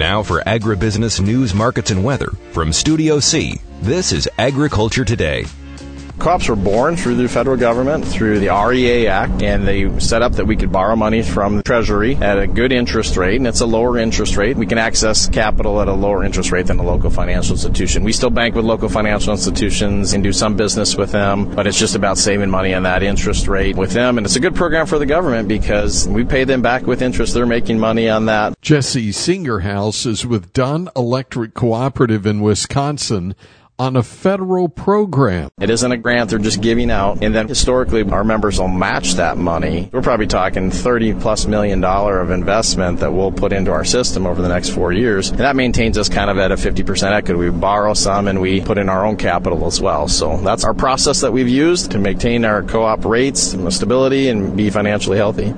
Now for agribusiness news, markets, and weather from Studio C, this is Agriculture Today. Co-ops were born through the federal government, through the REA Act, and they set up that we could borrow money from the Treasury at a good interest rate, and it's a lower interest rate. We can access capital at a lower interest rate than a local financial institution. We still bank with local financial institutions and do some business with them, but it's just about saving money on that interest rate with them, and it's a good program for the government because we pay them back with interest. They're making money on that. Jesse Singerhouse is with Dunn Electric Cooperative in Wisconsin on a federal program. It isn't a grant they're just giving out, and then historically our members will match that money. We're probably talking $30+ million of investment that we'll put into our system over the next 4 years, and that maintains us kind of at a 50% equity. We borrow some and we put in our own capital as well. So that's our process that we've used to maintain our co-op rates and stability and be financially healthy.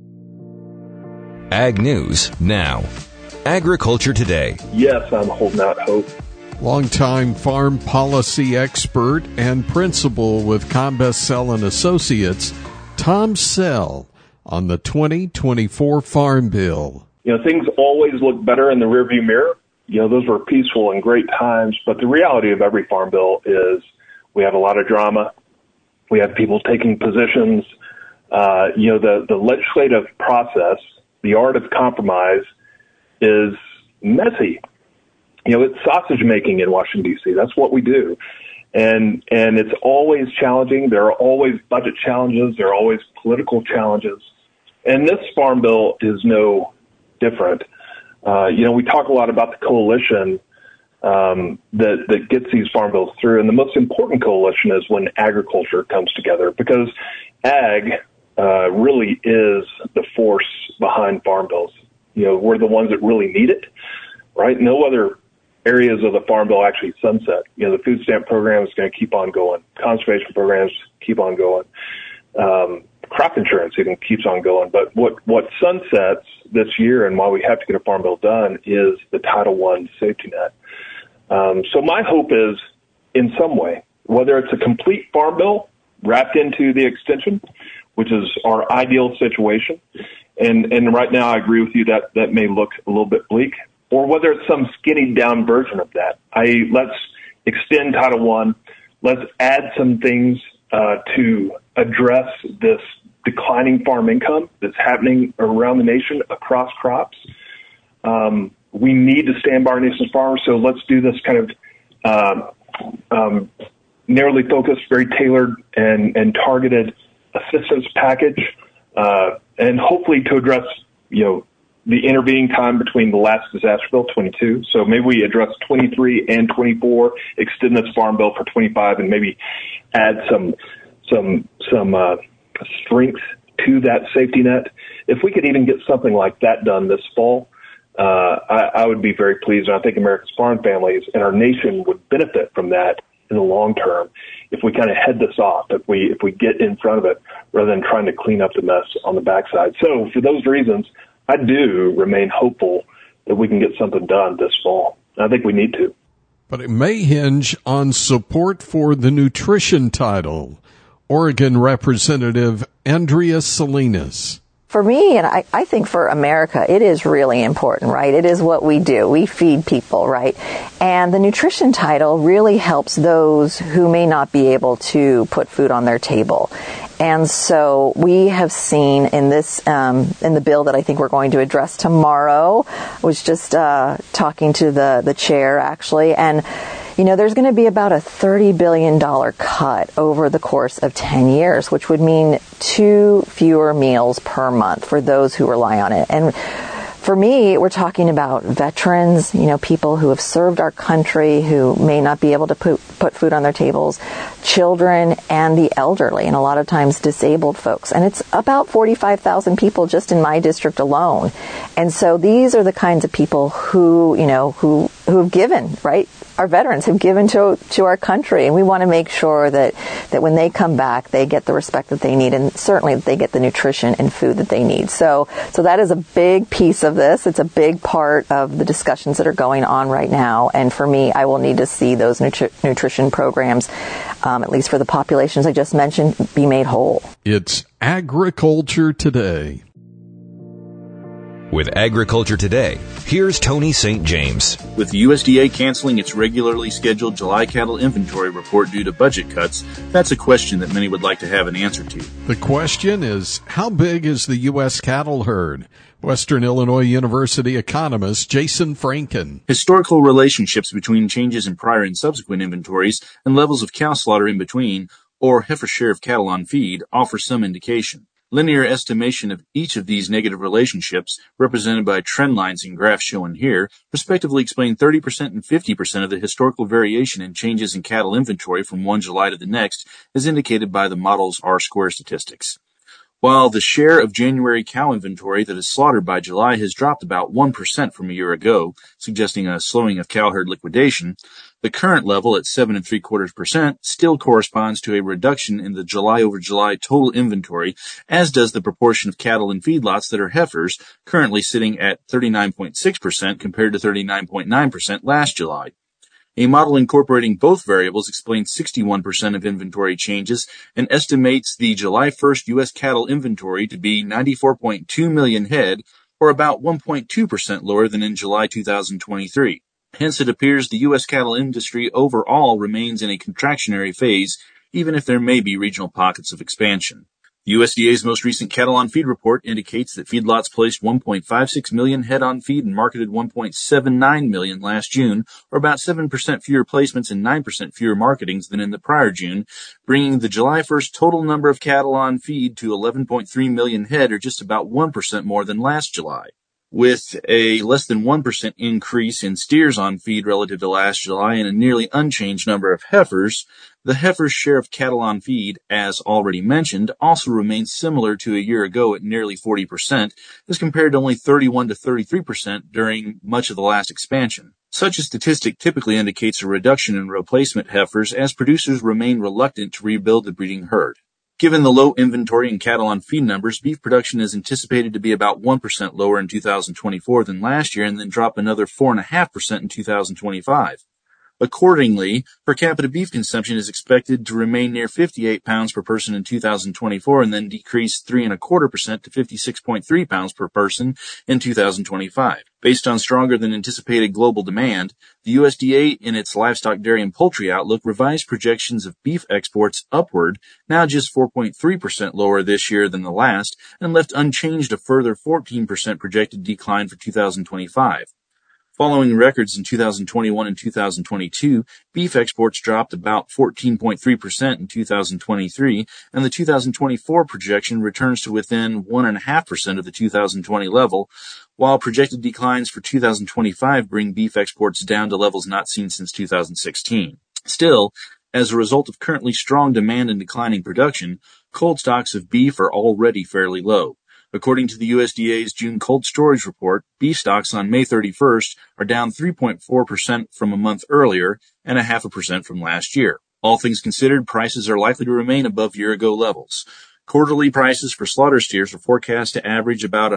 Ag News now. Agriculture Today. Yes, I'm holding out hope. Longtime farm policy expert and principal with Combest & Associates, Tom Sell, on the 2024 Farm Bill. Things always look better in the rearview mirror. Those were peaceful and great times, but the reality of every farm bill is we have a lot of drama. We have people taking positions. The legislative process, the art of compromise, is messy. It's sausage making in Washington, D.C. That's what we do. And it's always challenging. There are always budget challenges. There are always political challenges. And this farm bill is no different. We talk a lot about the coalition that gets these farm bills through. And the most important coalition is when agriculture comes together, because ag really is the force behind farm bills. We're the ones that really need it, right? No other areas of the Farm Bill actually sunset. The food stamp program is going to keep on going. Conservation programs keep on going. Crop insurance even keeps on going. But what sunsets this year and why we have to get a Farm Bill done is the Title I safety net. So my hope is, in some way, whether it's a complete Farm Bill wrapped into the extension, which is our ideal situation, and right now I agree with you that may look a little bit bleak, or whether it's some skinny down version of that. Let's extend Title I. Let's add some things to address this declining farm income that's happening around the nation across crops. We need to stand by our nation's farmers, so let's do this kind of narrowly focused, very tailored and targeted assistance package, and hopefully to address, the intervening time between the last disaster bill, 22. So maybe we address 23 and 24, extend this farm bill for 25, and maybe add some strength to that safety net. If we could even get something like that done this fall, I would be very pleased. And I think America's farm families and our nation would benefit from that in the long term if we kind of head this off, if we get in front of it rather than trying to clean up the mess on the backside. So for those reasons, I do remain hopeful that we can get something done this fall. I think we need to. But it may hinge on support for the nutrition title. Oregon Representative Andrea Salinas. For me, and I think for America, it is really important, right? It is what we do. We feed people, right? And the nutrition title really helps those who may not be able to put food on their table. And so we have seen in this, in the bill that I think we're going to address tomorrow, I was just talking to the chair actually, and there's going to be about a $30 billion cut over the course of 10 years, which would mean 2 fewer meals per month for those who rely on it. And for me, we're talking about veterans, people who have served our country, who may not be able to put food on their tables, children, and the elderly, and a lot of times disabled folks. And it's about 45,000 people just in my district alone. And so these are the kinds of people who have given, right? Our veterans have given to our country, and we want to make sure that when they come back, they get the respect that they need, and certainly that they get the nutrition and food that they need. So that is a big piece of this. It's a big part of the discussions that are going on right now. And for me, I will need to see those nutrition programs, at least for the populations I just mentioned, be made whole. It's Agriculture Today. With Agriculture Today, here's Tony St. James. With the USDA canceling its regularly scheduled July cattle inventory report due to budget cuts, that's a question that many would like to have an answer to. The question is, how big is the U.S. cattle herd? Western Illinois University economist Jason Franken. Historical relationships between changes in prior and subsequent inventories and levels of cow slaughter in between, or heifer share of cattle on feed, offer some indication. Linear estimation of each of these negative relationships, represented by trend lines and graphs shown here, respectively explain 30% and 50% of the historical variation in changes in cattle inventory from one July to the next, as indicated by the model's R-square statistics. While the share of January cow inventory that is slaughtered by July has dropped about 1% from a year ago, suggesting a slowing of cow herd liquidation, the current level at 7 3/4% still corresponds to a reduction in the July over July total inventory, as does the proportion of cattle in feedlots that are heifers, currently sitting at 39.6% compared to 39.9% last July. A model incorporating both variables explains 61% of inventory changes and estimates the July 1st U.S. cattle inventory to be 94.2 million head, or about 1.2% lower than in July 2023. Hence, it appears the U.S. cattle industry overall remains in a contractionary phase, even if there may be regional pockets of expansion. The USDA's most recent cattle on feed report indicates that feedlots placed 1.56 million head on feed and marketed 1.79 million last June, or about 7% fewer placements and 9% fewer marketings than in the prior June, bringing the July 1st total number of cattle on feed to 11.3 million head, or just about 1% more than last July. With a less than 1% increase in steers on feed relative to last July and a nearly unchanged number of heifers, the heifer's share of cattle on feed, as already mentioned, also remains similar to a year ago at nearly 40%, as compared to only 31 to 33% during much of the last expansion. Such a statistic typically indicates a reduction in replacement heifers as producers remain reluctant to rebuild the breeding herd. Given the low inventory and cattle on feed numbers, beef production is anticipated to be about 1% lower in 2024 than last year and then drop another 4.5% in 2025. Accordingly, per capita beef consumption is expected to remain near 58 pounds per person in 2024 and then decrease 3.25% to 56.3 pounds per person in 2025. Based on stronger than anticipated global demand, the USDA, in its livestock, dairy, and poultry outlook, revised projections of beef exports upward, now just 4.3% lower this year than the last, and left unchanged a further 14% projected decline for 2025. Following records in 2021 and 2022, beef exports dropped about 14.3% in 2023, and the 2024 projection returns to within 1.5% of the 2020 level, while projected declines for 2025 bring beef exports down to levels not seen since 2016. Still, as a result of currently strong demand and declining production, cold stocks of beef are already fairly low. According to the USDA's June cold storage report, beef stocks on May 31st are down 3.4% from a month earlier and 0.5% from last year. All things considered, prices are likely to remain above year-ago levels. Quarterly prices for slaughter steers are forecast to average about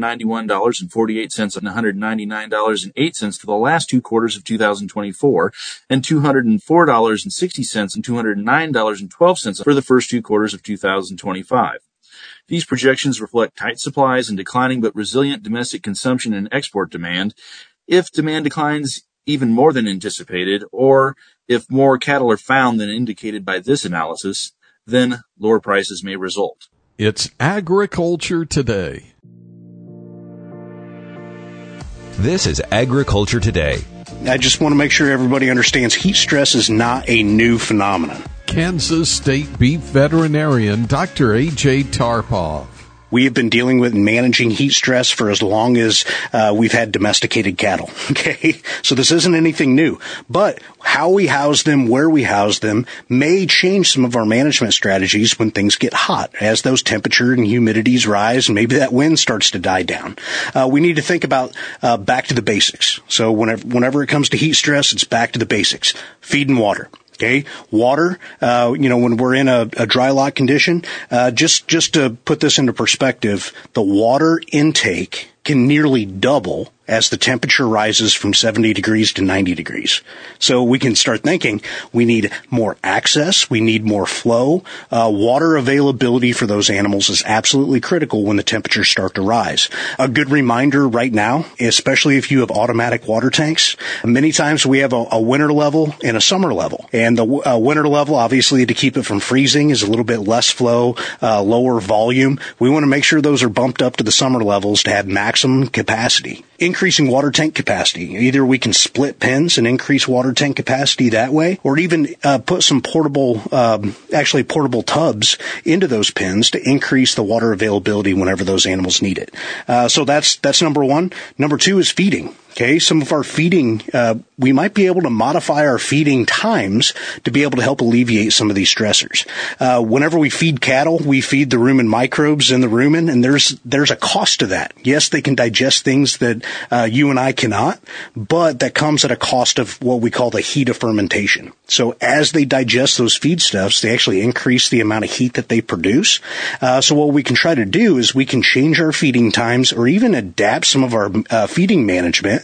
$191.48 and $199.08 for the last 2 quarters of 2024, and $204.60 and $209.12 for the first 2 quarters of 2025. These projections reflect tight supplies and declining but resilient domestic consumption and export demand. If demand declines even more than anticipated, or if more cattle are found than indicated by this analysis, then lower prices may result. It's Agriculture Today. This is Agriculture Today. I just want to make sure everybody understands heat stress is not a new phenomenon. Kansas State beef veterinarian Dr. A.J. Tarpoff. We have been dealing with and managing heat stress for as long as we've had domesticated cattle. Okay, so this isn't anything new. But how we house them, where we house them, may change some of our management strategies when things get hot, as those temperature and humidities rise, and maybe that wind starts to die down. We need to think about back to the basics. So whenever it comes to heat stress, it's back to the basics: feed and water. Okay, water, when we're in a dry lot condition, just to put this into perspective, the water intake can nearly double as the temperature rises from 70 degrees to 90 degrees. So we can start thinking we need more access, we need more flow. Water availability for those animals is absolutely critical when the temperatures start to rise. A good reminder right now, especially if you have automatic water tanks, many times we have a winter level and a summer level. And the winter level, obviously, to keep it from freezing, is a little bit less flow, lower volume. We want to make sure those are bumped up to the summer levels to have maximum capacity. Increasing water tank capacity. Either we can split pens and increase water tank capacity that way, or even put some portable tubs into those pens to increase the water availability whenever those animals need it. So that's number one. Number two is feeding. Okay, some of our feeding, we might be able to modify our feeding times to be able to help alleviate some of these stressors. Whenever we feed cattle, we feed the rumen microbes in the rumen, and there's a cost to that. Yes, they can digest things that you and I cannot, but that comes at a cost of what we call the heat of fermentation. So as they digest those feedstuffs, they actually increase the amount of heat that they produce. So what we can try to do is we can change our feeding times or even adapt some of our feeding management.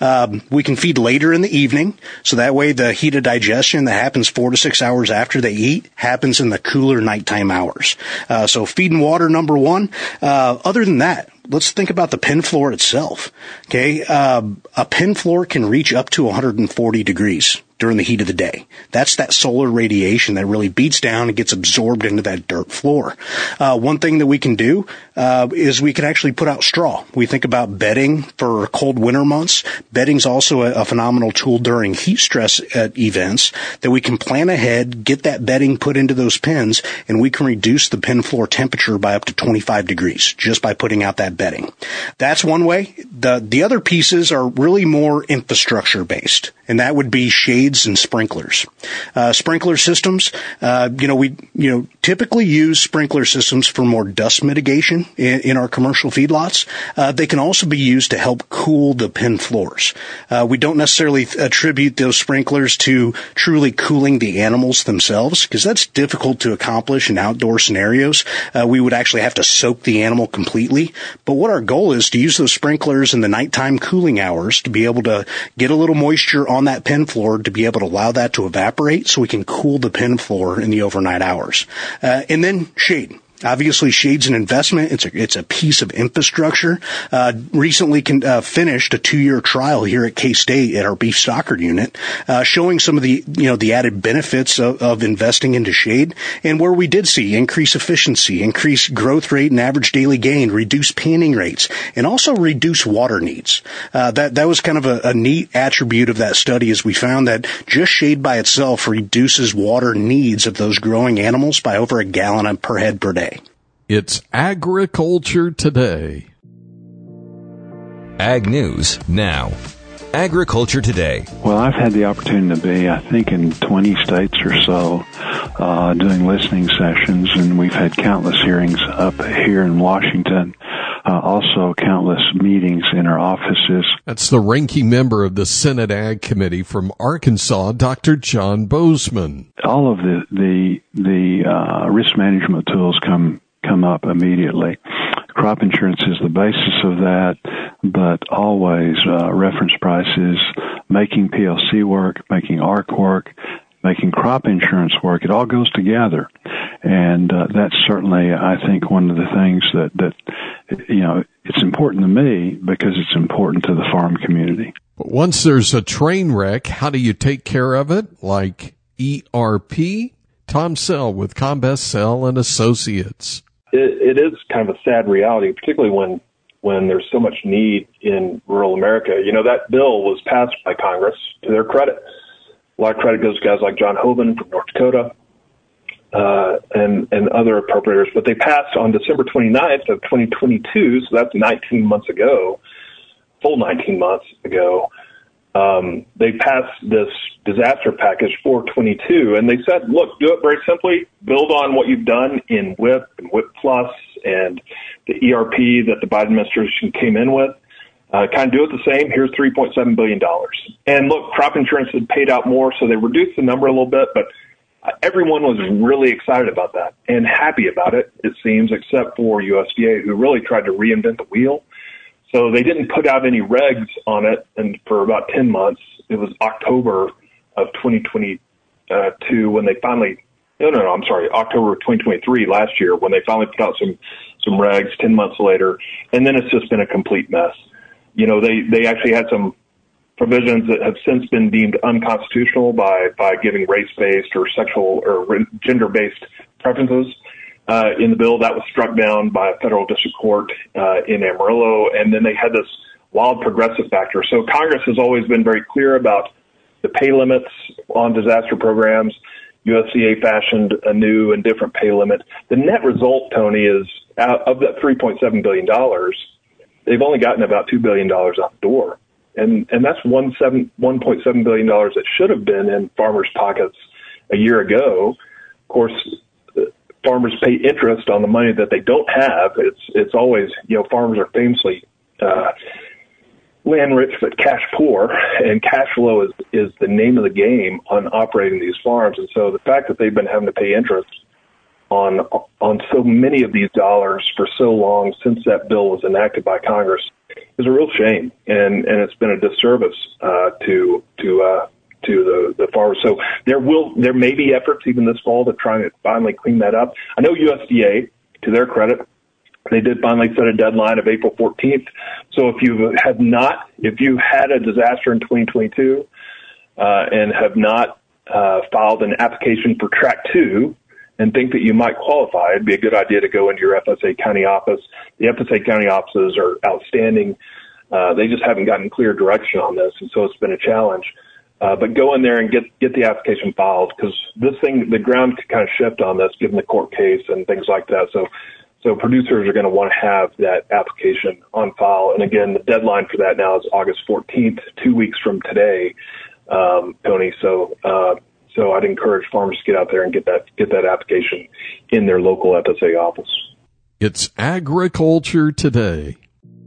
We can feed later in the evening, so that way the heat of digestion that happens 4 to 6 hours after they eat happens in the cooler nighttime hours. So feed and water, number one. Other than that, let's think about the pen floor itself. Okay, a pen floor can reach up to 140 degrees during the heat of the day. That's that solar radiation that really beats down and gets absorbed into that dirt floor. One thing that we can do is we can actually put out straw. We think about bedding for cold winter months. Bedding's also a phenomenal tool during heat stress events that we can plan ahead, get that bedding put into those pens, and we can reduce the pen floor temperature by up to 25 degrees just by putting out that bedding. That's one way. The other pieces are really more infrastructure based, and that would be shades and sprinklers. Sprinkler systems, we typically use sprinkler systems for more dust mitigation in our commercial feedlots. They can also be used to help cool the pen floors. We don't necessarily attribute those sprinklers to truly cooling the animals themselves, because that's difficult to accomplish in outdoor scenarios. We would actually have to soak the animal completely. But what our goal is to use those sprinklers in the nighttime cooling hours to be able to get a little moisture on that pen floor to be able to allow that to evaporate so we can cool the pen floor in the overnight hours. And then shade. Obviously, shade's an investment. It's a piece of infrastructure. Recently finished a 2-year trial here at K-State at our beef stocker unit, showing some of the added benefits of investing into shade, and where we did see increased efficiency, increased growth rate and average daily gain, reduced panning rates, and also reduced water needs. That was kind of a neat attribute of that study, as we found that just shade by itself reduces water needs of those growing animals by over 1 gallon per head per day. It's Agriculture Today. Ag News Now. Agriculture Today. Well, I've had the opportunity to be, I think, in 20 states or so, doing listening sessions, and we've had countless hearings up here in Washington, also countless meetings in our offices. That's the ranking member of the Senate Ag Committee from Arkansas, Dr. John Bozeman. All of the risk management tools come up immediately. Crop insurance is the basis of that, but always reference prices, making PLC work, making ARC work, making crop insurance work. It all goes together. And that's certainly, I think, one of the things that it's important to me because it's important to the farm community. But once there's a train wreck, how do you take care of it? Like ERP? Tom Sell with Combest Sell and Associates. It is kind of a sad reality, particularly when there's so much need in rural America. That bill was passed by Congress, to their credit. A lot of credit goes to guys like John Hoeven from North Dakota and other appropriators. But they passed on December 29th of 2022, so that's 19 months ago, full 19 months ago. They passed this disaster package 422, and they said, look, do it very simply. Build on what you've done in WIP and WIP Plus and the ERP that the Biden administration came in with. Kind of do it the same. Here's $3.7 billion. And look, crop insurance had paid out more, so they reduced the number a little bit, but everyone was really excited about that and happy about it, it seems, except for USDA, who really tried to reinvent the wheel. So they didn't put out any regs on it, and for about 10 months. It was October of 2022 when they finally, October of 2023 last year when they finally put out some regs 10 months later. And then it's just been a complete mess. They actually had some provisions that have since been deemed unconstitutional by giving race-based or sexual or gender-based preferences in the bill. That was struck down by a federal district court in Amarillo. And then they had this wild progressive factor. So Congress has always been very clear about the pay limits on disaster programs. USDA fashioned a new and different pay limit. The net result, Tony, is out of that $3.7 billion, they've only gotten about $2 billion out the door. And that's $1.7 billion that should have been in farmers' pockets a year ago. Of course, farmers pay interest on the money that they don't have. It's always, farmers are famously land rich but cash poor, and cash flow is the name of the game on operating these farms. And so the fact that they've been having to pay interest on so many of these dollars for so long since that bill was enacted by Congress is a real shame, and it's been a disservice to the farmers. So there may be efforts even this fall to try and finally clean that up. I know USDA, to their credit, they did finally set a deadline of April 14th. So if you had a disaster in 2022 and have not filed an application for Track 2 and think that you might qualify, it'd be a good idea to go into your FSA county office. The FSA county offices are outstanding. They just haven't gotten clear direction on this, and so it's been a challenge. But go in there and get the application filed, because the ground could kind of shift on this given the court case and things like that. So producers are going to want to have that application on file. And again, the deadline for that now is August 14th, 2 weeks from today, Tony. So I'd encourage farmers to get out there and get that application in their local FSA office. It's Agriculture Today.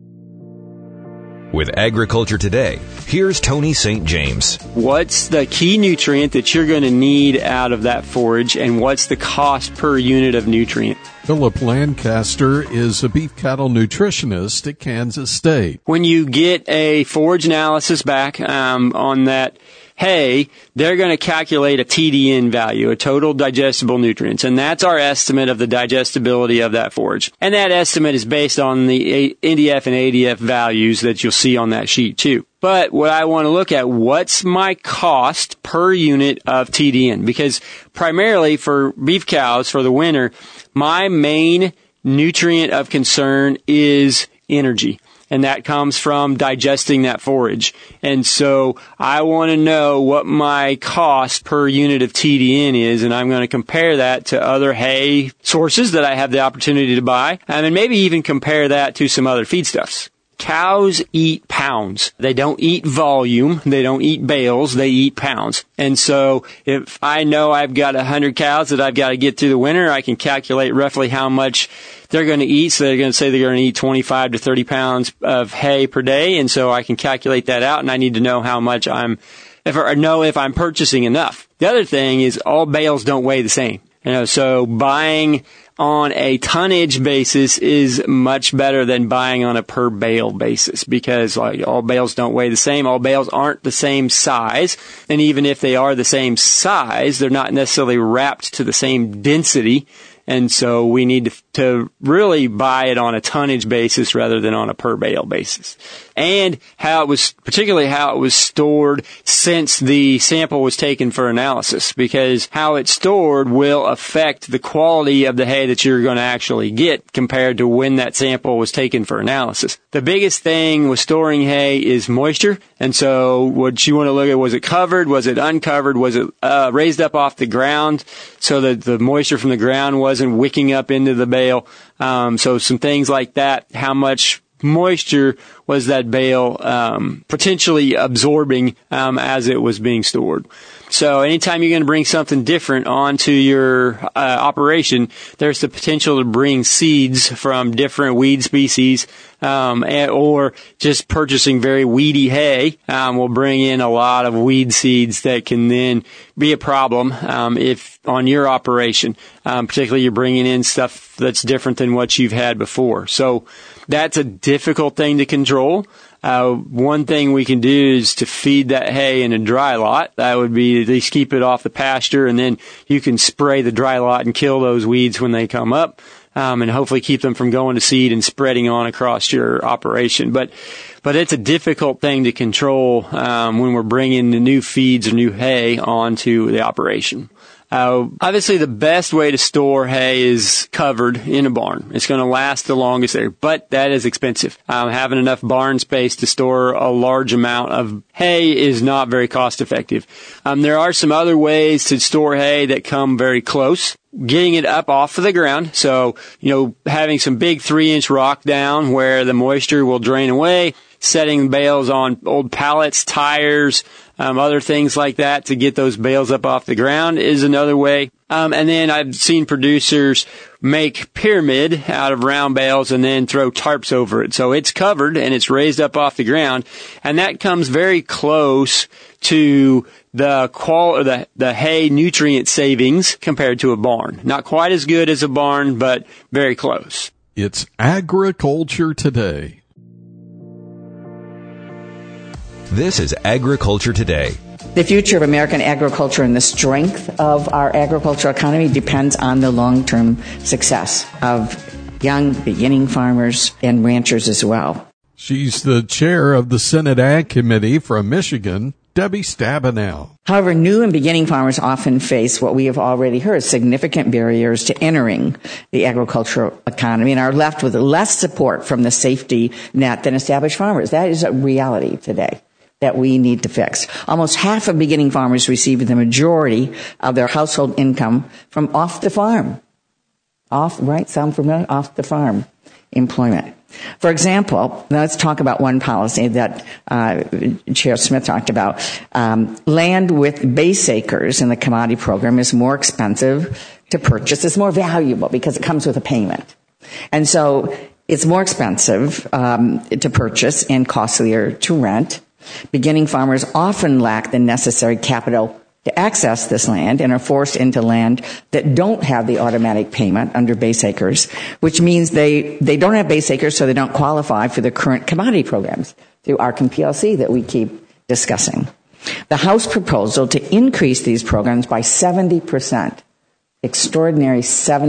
With Agriculture Today, here's Tony St. James. What's the key nutrient that you're going to need out of that forage, and what's the cost per unit of nutrient? Philip Lancaster is a beef cattle nutritionist at Kansas State. When you get a forage analysis back on that hay, they're going to calculate a TDN value, a total digestible nutrients, and that's our estimate of the digestibility of that forage. And that estimate is based on the NDF and ADF values that you'll see on that sheet too. But what I want to look at, what's my cost per unit of TDN? Because primarily for beef cows for the winter, my main nutrient of concern is energy. And that comes from digesting that forage. And so I want to know what my cost per unit of TDN is, and I'm going to compare that to other hay sources that I have the opportunity to buy, and maybe even compare that to some other feedstuffs. Cows eat pounds. They don't eat volume. They don't eat bales. They eat pounds. And so if I know I've got 100 cows that I've got to get through the winter, I can calculate roughly how much they're going to eat. So they're going to say they're going to eat 25 to 30 pounds of hay per day. And so I can calculate that out, and I need to know how much if I'm purchasing enough. The other thing is all bales don't weigh the same. So buying on a tonnage basis is much better than buying on a per bale basis, because all bales don't weigh the same. All bales aren't the same size. And even if they are the same size, they're not necessarily wrapped to the same density. And so we need to really buy it on a tonnage basis rather than on a per bale basis. And particularly how it was stored since the sample was taken for analysis, because how it's stored will affect the quality of the hay that you're going to actually get compared to when that sample was taken for analysis. The biggest thing with storing hay is moisture. And so what you want to look at, was it covered? Was it uncovered? Was it raised up off the ground so that the moisture from the ground wasn't wicking up into the bale? So some things like that. How much moisture was that bale potentially absorbing as it was being stored? So anytime you're going to bring something different onto your operation, there's the potential to bring seeds from different weed species, or just purchasing very weedy hay will bring in a lot of weed seeds that can then be a problem if on your operation, particularly you're bringing in stuff that's different than what you've had before. So That's a difficult thing to control. One thing we can do is to feed that hay in a dry lot. That would be at least keep it off the pasture, and then you can spray the dry lot and kill those weeds when they come up, and hopefully keep them from going to seed and spreading on across your operation. But it's a difficult thing to control when we're bringing the new feeds or new hay onto the operation. Obviously, the best way to store hay is covered in a barn. It's going to last the longest there, but that is expensive. Having enough barn space to store a large amount of hay is not very cost effective. There are some other ways to store hay that come very close. Getting it up off of the ground. So, having some big 3-inch rock down where the moisture will drain away, setting bales on old pallets, tires, other things like that to get those bales up off the ground is another way. And then I've seen producers make pyramid out of round bales and then throw tarps over it. So it's covered and it's raised up off the ground. And that comes very close to the hay nutrient savings compared to a barn. Not quite as good as a barn, but very close. It's Agriculture Today. This is Agriculture Today. The future of American agriculture and the strength of our agricultural economy depends on the long-term success of young, beginning farmers and ranchers as well. She's the chair of the Senate Ag Committee from Michigan, Debbie Stabenow. However, new and beginning farmers often face what we have already heard, significant barriers to entering the agricultural economy and are left with less support from the safety net than established farmers. That is a reality today that we need to fix. Almost half of beginning farmers receive the majority of their household income from off the farm. Off the farm employment. For example, let's talk about one policy that Chair Smith talked about. Land with base acres in the commodity program is more expensive to purchase. It's more valuable because it comes with a payment. And so it's more expensive to purchase and costlier to rent. Beginning farmers often lack the necessary capital to access this land and are forced into land that don't have the automatic payment under base acres, which means they don't have base acres, so they don't qualify for the current commodity programs through ARC and PLC that we keep discussing. The House proposal to increase these programs by 70%, extraordinary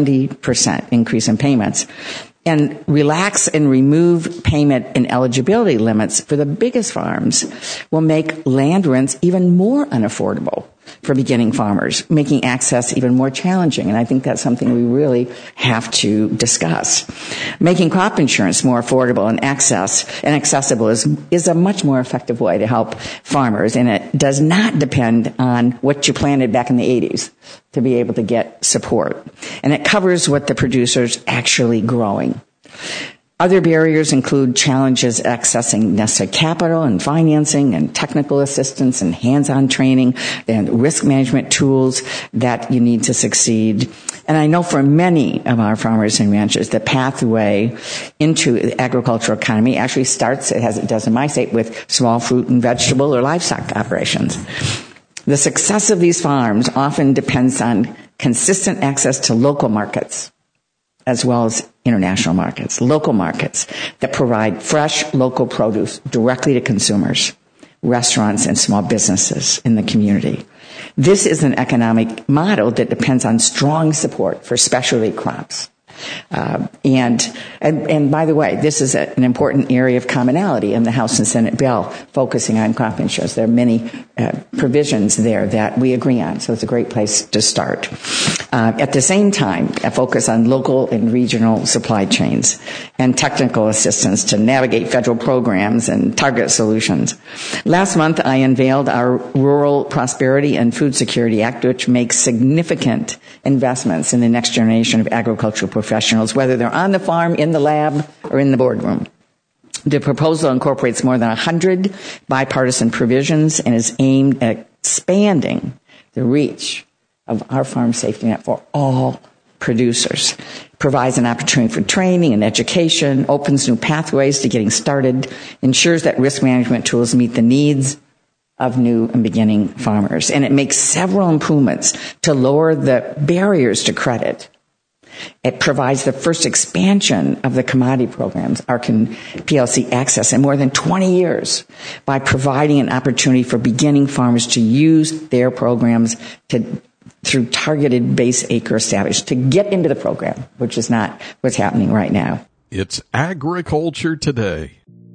70% increase in payments, and relax and remove payment and eligibility limits for the biggest farms will make land rents even more unaffordable for beginning farmers, making access even more challenging. And I think that's something we really have to discuss. Making crop insurance more affordable and accessible is a much more effective way to help farmers. And it does not depend on what you planted back in the 80s to be able to get support. And it covers what the producer's actually growing. Other barriers include challenges accessing necessary capital and financing and technical assistance and hands-on training and risk management tools that you need to succeed. And I know for many of our farmers and ranchers, the pathway into the agricultural economy actually starts, as it does in my state, with small fruit and vegetable or livestock operations. The success of these farms often depends on consistent access to local markets, as well as international markets, local markets that provide fresh local produce directly to consumers, restaurants, and small businesses in the community. This is an economic model that depends on strong support for specialty crops. And by the way, this is an important area of commonality in the House and Senate bill focusing on crop insurance. There are many provisions there that we agree on, so it's a great place to start. At the same time, a focus on local and regional supply chains and technical assistance to navigate federal programs and target solutions. Last month, I unveiled our Rural Prosperity and Food Security Act, which makes significant investments in the next generation of agricultural professionals, whether they're on the farm, in the lab, or in the boardroom. The proposal incorporates more than 100 bipartisan provisions and is aimed at expanding the reach of our farm safety net for all producers. Provides an opportunity for training and education, opens new pathways to getting started, ensures that risk management tools meet the needs of new and beginning farmers. And it makes several improvements to lower the barriers to credit It provides the first expansion of the commodity programs Arkin PLC Access in more than 20 years by providing an opportunity for beginning farmers to use their programs through targeted base acre established to get into the program, which is not what's happening right now. It's Agriculture Today.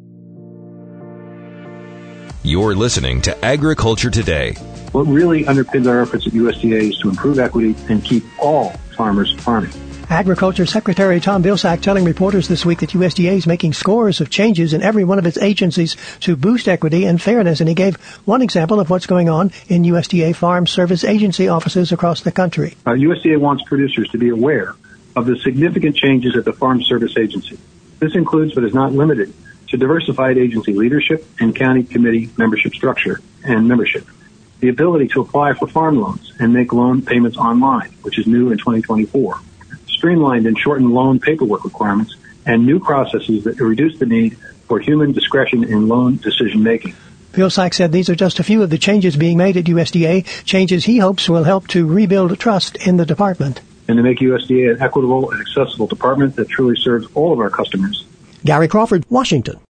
You're listening to Agriculture Today. What really underpins our efforts at USDA is to improve equity and keep all farmers farming. Agriculture Secretary Tom Vilsack telling reporters this week that USDA is making scores of changes in every one of its agencies to boost equity and fairness, and he gave one example of what's going on in USDA Farm Service Agency offices across the country. USDA wants producers to be aware of the significant changes at the Farm Service Agency. This includes, but is not limited to, diversified agency leadership and county committee membership structure and membership. The ability to apply for farm loans and make loan payments online, which is new in 2024. Streamlined and shortened loan paperwork requirements, and new processes that reduce the need for human discretion in loan decision-making. Vilsack said these are just a few of the changes being made at USDA, changes he hopes will help to rebuild trust in the department. And to make USDA an equitable and accessible department that truly serves all of our customers. Gary Crawford, Washington.